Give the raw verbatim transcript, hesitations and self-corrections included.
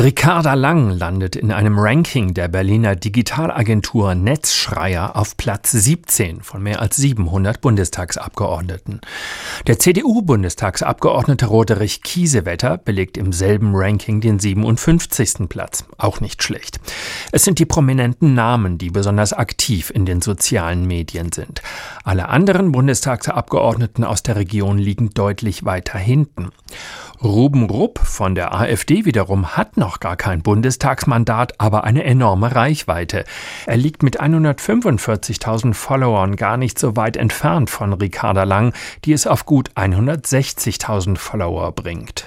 Ricarda Lang landet in einem Ranking der Berliner Digitalagentur Netzschreier auf Platz siebzehn von mehr als siebenhundert Bundestagsabgeordneten. Der C D U-Bundestagsabgeordnete Roderich Kiesewetter belegt im selben Ranking den siebenundfünfzigsten Platz. Auch nicht schlecht. Es sind die prominenten Namen, die besonders aktiv in den sozialen Medien sind. Alle anderen Bundestagsabgeordneten aus der Region liegen deutlich weiter hinten. Ruben Rupp von der AfD wiederum hat noch gar kein Bundestagsmandat, aber eine enorme Reichweite. Er liegt mit hundertfünfundvierzigtausend Followern gar nicht so weit entfernt von Ricarda Lang, die es auf gut hundertsechzigtausend Follower bringt.